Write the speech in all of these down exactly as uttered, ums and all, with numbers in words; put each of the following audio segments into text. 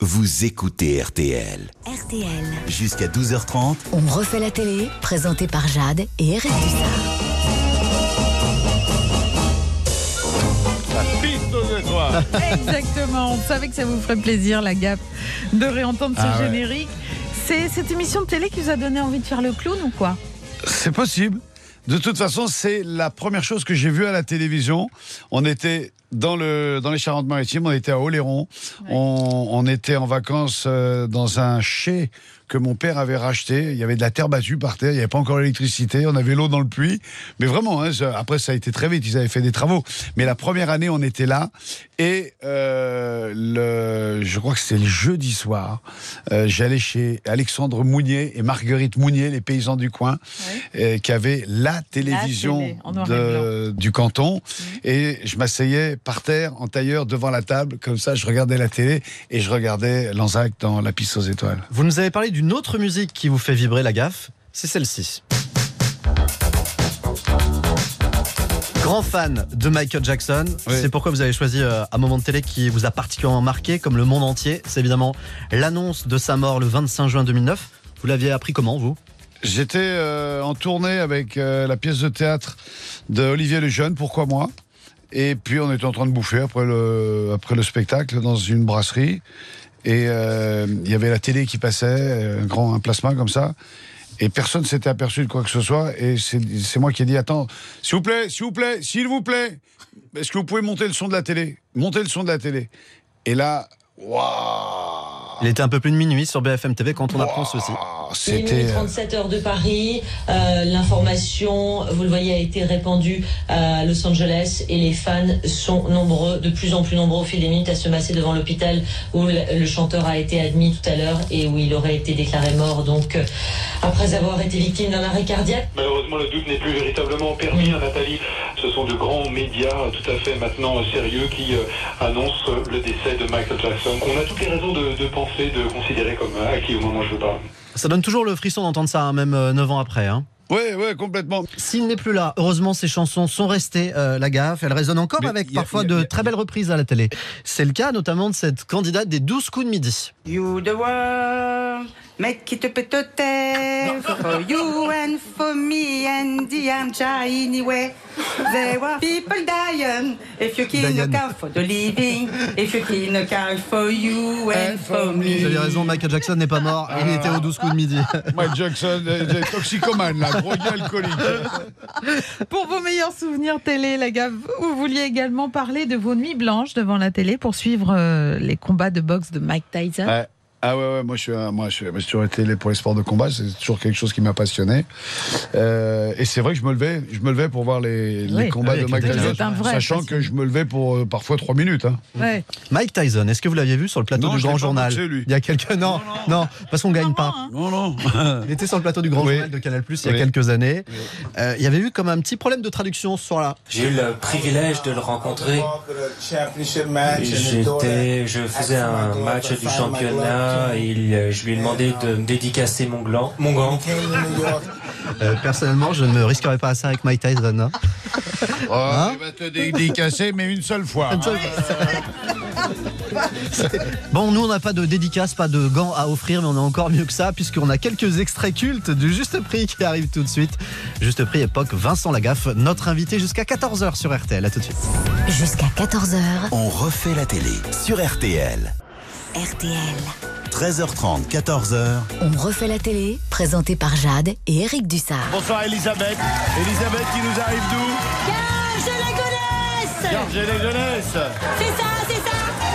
vous écoutez R T L. R T L. Jusqu'à douze heures trente. On refait la télé, présenté par Jade et Eric Dussard. Exactement, on savait que ça vous ferait plaisir, la gaffe, de réentendre ce ah ouais. générique. C'est cette émission de télé qui vous a donné envie de faire le clown ou quoi ? C'est possible. De toute façon, c'est la première chose que j'ai vue à la télévision. On était dans, le, dans les Charentes-Maritimes, on était à Oléron. Ouais. On, on était en vacances euh, dans un chai que mon père avait racheté. Il y avait de la terre battue par terre, il n'y avait pas encore l'électricité, on avait l'eau dans le puits. Mais vraiment, hein, après ça a été très vite, ils avaient fait des travaux. Mais la première année, on était là. Et euh, le, je crois que c'était le jeudi soir, euh, j'allais chez Alexandre Mounier et Marguerite Mounier, les paysans du coin, oui. euh, qui avaient la télévision la télé, de, du canton. Mmh. Et je m'asseyais par terre, en tailleur, devant la table. Comme ça, je regardais la télé et je regardais Lanzac dans La Piste aux étoiles. Vous nous avez parlé d'une autre musique qui vous fait vibrer la gaffe, c'est celle-ci. Grand fan de Michael Jackson, oui. C'est pourquoi vous avez choisi euh, un moment de télé qui vous a particulièrement marqué, comme le monde entier. C'est évidemment l'annonce de sa mort le vingt-cinq juin deux mille neuf. Vous l'aviez appris comment, vous ? J'étais euh, en tournée avec euh, la pièce de théâtre de Olivier Lejeune, Pourquoi moi ? Et puis on était en train de bouffer après le, après le spectacle dans une brasserie. Et il euh, y avait la télé qui passait, un grand un plasma comme ça. Et personne ne s'était aperçu de quoi que ce soit. Et c'est, c'est moi qui ai dit, attends, s'il vous plaît, s'il vous plaît, s'il vous plaît, est-ce que vous pouvez monter le son de la télé ? Montez le son de la télé. Et là, waouh ! Il était un peu plus de minuit sur B F M T V quand on wow, apprend ceci. C'était minuit trente-sept heures de Paris. Euh, l'information, vous le voyez, a été répandue à Los Angeles et les fans sont nombreux, de plus en plus nombreux au fil des minutes à se masser devant l'hôpital où le, le chanteur a été admis tout à l'heure et où il aurait été déclaré mort. Donc, euh, après avoir été victime d'un arrêt cardiaque. Malheureusement, le doute n'est plus véritablement permis, hein, Nathalie. Ce sont de grands médias tout à fait maintenant sérieux qui euh, annoncent le décès de Michael Jackson. On a toutes les raisons de, de penser, de considérer comme acquis au moment où je veux pas. Ça donne toujours le frisson d'entendre ça, hein, même euh, neuf ans après. Hein. Oui, oui, complètement. S'il n'est plus là, heureusement, ces chansons sont restées, euh, la gaffe. Elles résonnent encore mais avec a, parfois a, a, de très belles reprises à la télé. C'est le cas notamment de cette candidate des douze coups de midi. You the world, make it a better day for you and for me and the anyway. There were people dying. If you kill a cow for the living, if you kill a cow for you and for me. Vous avez raison, Michael Jackson n'est pas mort. Il était aux douze coups de midi. Michael Jackson, est toxicomane, là, drogué alcoolique. Pour vos meilleurs souvenirs télé, la gaffe, vous vouliez également parler de vos nuits blanches devant la télé pour suivre euh, les combats de boxe de Mike Tyson. Ouais. Ah ouais, ouais, moi je suis, moi je suis, j'ai toujours été pour les sports de combat, c'est toujours quelque chose qui m'a passionné. Euh, et c'est vrai que je me levais, je me levais pour voir les, oui. les combats oui, de Mike Tyson, sachant que je me levais pour euh, parfois trois minutes. Hein. Ouais. Mike Tyson, est-ce que vous l'aviez vu sur le plateau non, du Grand Journal boxé, lui. Il y a quelques non, non, non, non parce qu'on gagne pas. Hein. Non, non. Il était sur le plateau du Grand oui. Journal de Canal Plus il y a oui. quelques années. Oui. Euh, il y avait eu comme un petit problème de traduction ce soir-là. J'ai eu le privilège de le rencontrer. J'étais, je faisais un match du championnat et il je lui ai demandé de me dédicacer mon gland. Mon gant. Euh, personnellement, je ne me risquerais pas à ça avec Mike Tyson. Hein. Oh, hein il va te dédicacer, mais une seule fois. Une seule... Bon, nous, on n'a pas de dédicace, pas de gants à offrir, mais on a encore mieux que ça, puisqu'on a quelques extraits cultes du Juste Prix qui arrivent tout de suite. Juste Prix, époque Vincent Lagaffe, notre invité jusqu'à quatorze heures sur R T L. À tout de suite. Jusqu'à quatorze heures. On refait la télé sur R T L. R T L. treize heures trente, quatorze heures. On refait la télé, présenté par Jade et Eric Dussard. Bonsoir Elisabeth. Elisabeth qui nous arrive d'où ? Garges-les-Gonesse. Garges-les-Gonesse. C'est ça, c'est ça.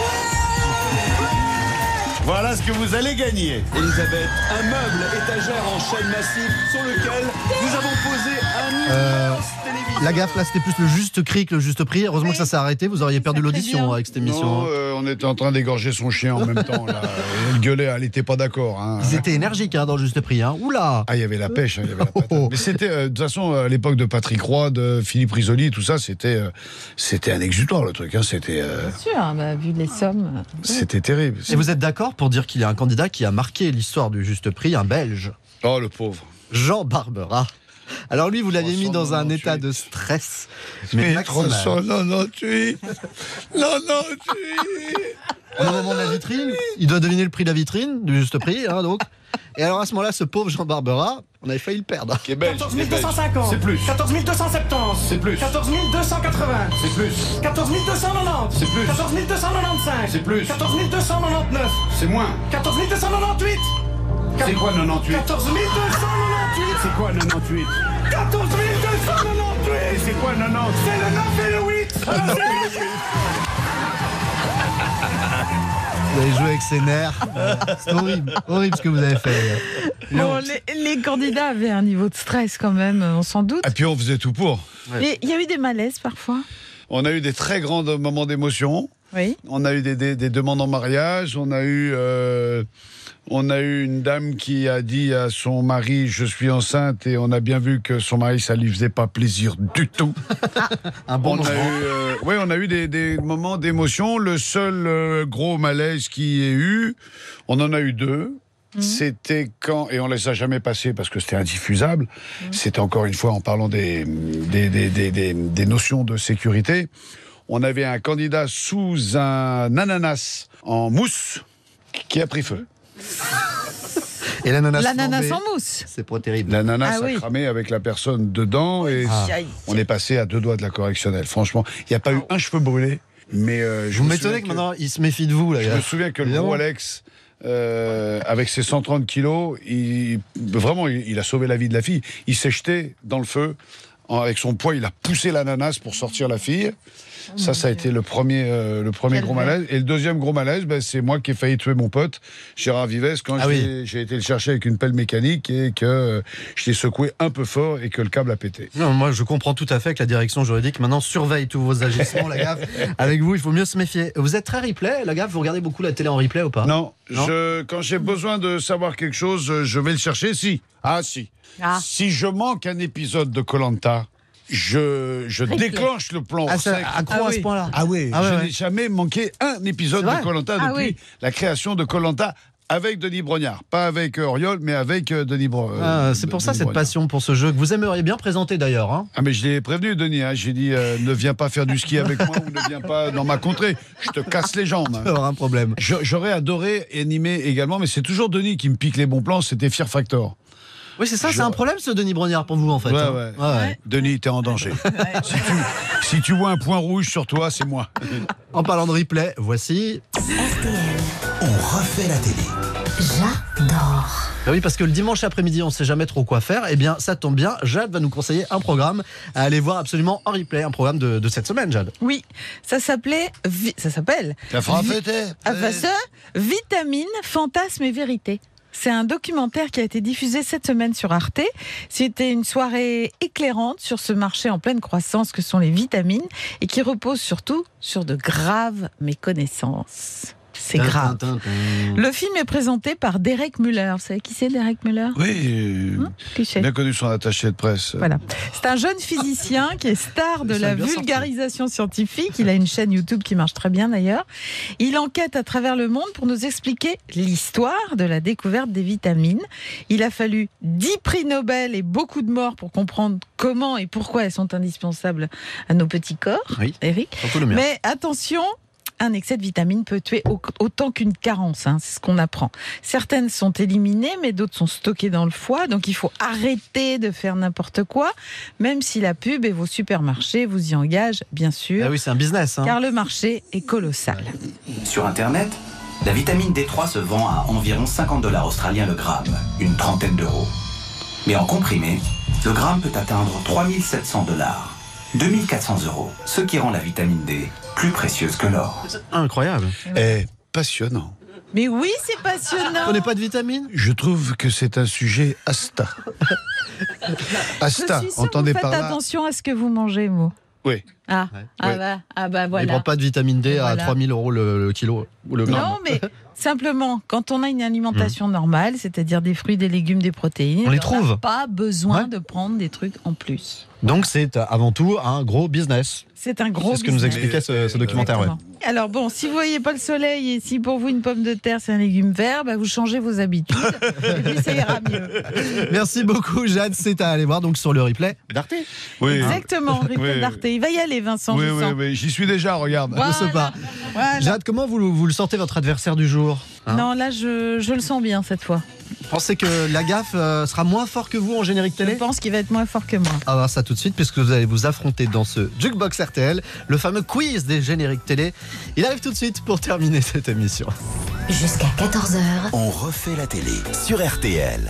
Voilà ce que vous allez gagner. Elisabeth, un meuble étagère en chêne massif sur lequel nous avons posé un immense euh, téléviseur. La gaffe, là, c'était plus le juste cri que le juste prix. Heureusement oui. que ça s'est arrêté. Vous auriez perdu l'audition avec cette émission. Non, euh, on était en train d'égorger son chien en même temps. Là. Elle gueulait, elle n'était pas d'accord. Hein. Ils étaient énergiques hein, dans le juste prix. Hein. Oula. Ah, il y avait la pêche. Hein, il y avait la patate. Mais c'était, euh, de toute façon, à l'époque de Patrick Roy, de Philippe Risoli, tout ça, c'était, euh, c'était un exutoire, le truc. Hein. C'était, euh, Bien sûr, hein, bah, vu les sommes. C'était terrible. Et vous êtes d'accord pour dire qu'il y a un candidat qui a marqué l'histoire du juste prix, un Belge ? Oh, le pauvre. Jean Barbera. Alors lui, vous l'aviez mis dans un état de stress. Mais trois cent quatre-vingt-dix-huit. Non, non, tu. On est au moment de la vitrine. Il doit deviner le prix de la vitrine, du juste prix, hein, donc. Et alors à ce moment-là, ce pauvre Jean Barbera, on avait failli le perdre. Qui est belge. quatorze mille deux cent cinquante. C'est plus. quatorze mille deux cent soixante-dix. C'est plus. quatorze mille deux cent quatre-vingts. C'est plus. quatorze mille deux cent quatre-vingt-dix. C'est plus. quatorze mille deux cent quatre-vingt-quinze. C'est plus. quatorze mille deux cent quatre-vingt-dix-neuf. C'est moins. quatorze mille deux cent quatre-vingt-dix-huit. C'est quoi quatre-vingt-dix-huit? quatorze mille deux cent quatre-vingt-dix-huit. C'est quoi quatre-vingt-dix-huit? quatorze mille deux cent quatre-vingt-dix-huit. Et c'est quoi quatre-vingt-dix? C'est le neuf et le huit. Vous avez joué avec ses nerfs. C'est horrible, horrible ce que vous avez fait. Bon, les, les candidats avaient un niveau de stress quand même, on s'en doute. Et puis on faisait tout pour. Et il y a eu des malaises parfois. On a eu des très grands moments d'émotion. Oui. On a eu des, des, des demandes en mariage. On a eu, euh, on a eu une dame qui a dit à son mari « Je suis enceinte » et on a bien vu que son mari, ça lui faisait pas plaisir du tout. Un bon on moment. a eu, euh, oui, on a eu des, des moments d'émotion. Le seul euh, gros malaise qu'il y ait eu, on en a eu deux. Mmh. C'était quand, et on ne les a jamais passés parce que c'était indiffusable, mmh. c'était encore une fois en parlant des, des, des, des, des, des notions de sécurité. On avait un candidat sous un ananas en mousse qui a pris feu. Et l'ananas, l'ananas en mousse. C'est pas terrible. L'ananas ah, a oui. cramé avec la personne dedans et ah. on est passé à deux doigts de la correctionnelle. Franchement, il n'y a pas eu un cheveu brûlé. Mais euh, je vous me m'étonnez que, que maintenant il se méfie de vous. Là, je gars. me souviens que Évidemment. le gros Alex, euh, avec ses cent trente kilos, il, vraiment, il, il a sauvé la vie de la fille. Il s'est jeté dans le feu. Avec son poids, il a poussé l'ananas pour sortir la fille. Oh ça, ça a été le premier, euh, le premier gros malaise. Et le deuxième gros malaise, ben, c'est moi qui ai failli tuer mon pote, Gérard Vives, quand ah j'ai, oui. j'ai été le chercher avec une pelle mécanique et que euh, je l'ai secoué un peu fort et que le câble a pété. Non, moi, je comprends tout à fait que la direction juridique maintenant surveille tous vos agissements, la gaffe. Avec vous, il faut mieux se méfier. Vous êtes très replay, la gaffe. Vous regardez beaucoup la télé en replay ou pas? Non, non je, quand j'ai besoin de savoir quelque chose, je vais le chercher. Si. Ah, si. Ah. Si je manque un épisode de Koh-Lanta, je, je déclenche le plan ah, sec. accro ah, à oui. ce point-là. Ah oui, ah, ouais, je ouais. n'ai jamais manqué un épisode de Koh-Lanta ah, depuis oui. la création de Koh-Lanta avec Denis Brognard. Pas avec euh, Auriol, mais avec euh, Denis Brognard. Ah, c'est pour ça cette passion pour ce jeu que vous aimeriez bien présenter d'ailleurs. Hein. Ah mais je l'ai prévenu Denis, hein. J'ai dit euh, ne viens pas faire du ski avec moi ou ne viens pas dans ma contrée, je te casse les jambes. Hein. Un problème. Je, j'aurais adoré animer également, mais c'est toujours Denis qui me pique les bons plans, c'était Fear Factor. Oui, c'est ça, Je... c'est un problème ce Denis Brognard pour vous en fait. Ouais, hein. ouais. Ouais, ouais. Denis, t'es en danger. si, tu, si tu vois un point rouge sur toi, c'est moi. En parlant de replay, voici... R T L. On refait la télé. J'adore. Ben oui, parce que le dimanche après-midi, on ne sait jamais trop quoi faire. Eh bien, ça tombe bien, Jade va nous conseiller un programme à aller voir absolument en replay, un programme de, de cette semaine, Jade. Oui, ça s'appelait, vi- ça s'appelle. Ça fera Vi- fêter. Ah, bah, ça, Vitamine, fantasme et vérité. C'est un documentaire qui a été diffusé cette semaine sur Arte. C'était une soirée éclairante sur ce marché en pleine croissance que sont les vitamines et qui repose surtout sur de graves méconnaissances. C'est grave. Tin, tin, tin. Le film est présenté par Derek Muller. Vous savez qui c'est, Derek Muller? Oui, euh, Hein Qui c'est bien connu son attaché de presse. Voilà. C'est un jeune physicien qui est star de Ça la a bien sorti. vulgarisation scientifique. Il a une chaîne YouTube qui marche très bien d'ailleurs. Il enquête à travers le monde pour nous expliquer l'histoire de la découverte des vitamines. Il a fallu dix prix Nobel et beaucoup de morts pour comprendre comment et pourquoi elles sont indispensables à nos petits corps. Oui, Eric. surtout le mien. Mais attention, un excès de vitamines peut tuer au- autant qu'une carence, hein, c'est ce qu'on apprend. Certaines sont éliminées, mais d'autres sont stockées dans le foie, donc il faut arrêter de faire n'importe quoi, même si la pub et vos supermarchés vous y engagent, bien sûr, Ah oui, c'est un business. Hein. car le marché est colossal. Sur Internet, la vitamine D trois se vend à environ cinquante dollars australiens le gramme, une trentaine d'euros. Mais en comprimé, le gramme peut atteindre trois mille sept cents dollars, deux mille quatre cents euros, ce qui rend la vitamine D plus précieuse que l'or. Incroyable. Eh, passionnant. Mais oui, c'est passionnant. Vous prenez pas de vitamines? Je trouve que c'est un sujet Asta. Asta, Je suis sûre que entendez vous faites par là. attention à ce que vous mangez, vous. Oui. Ah, Ouais. ah, Ouais. bah, ah bah Il voilà. ne prend pas de vitamine D à Voilà. trois mille euros le, le kilo ou le gramme. Non, mais simplement, quand on a une alimentation normale, c'est-à-dire des fruits, des légumes, des protéines, On les on trouve. n'a pas besoin Ouais. de prendre des trucs en plus. Donc c'est euh, avant tout un gros business. C'est un gros C'est ce que nous business. expliquait ce, ce documentaire. Ouais. Exactement. Alors bon, si vous voyez pas le soleil et si pour vous une pomme de terre c'est un légume vert, bah vous changez vos habitudes et puis ça ira mieux. Merci beaucoup Jade, c'est à aller voir donc sur le replay d'Arte. Oui. Exactement, replay Oui. d'Arte. Il va y aller. aller, Vincent. Oui, je oui, sens. oui, j'y suis déjà, regarde. Voilà. Je sais pas. Voilà. Jade, comment vous, vous le sentez, votre adversaire du jour, hein? Non, là, je, je le sens bien cette fois. Vous pensez que la gaffe euh, sera moins fort que vous en générique télé? Je pense qu'il va être moins fort que moi. On va voir ça tout de suite, puisque vous allez vous affronter dans ce Jukebox R T L, le fameux quiz des génériques télé. Il arrive tout de suite pour terminer cette émission. Jusqu'à quatorze heures. On refait la télé sur R T L.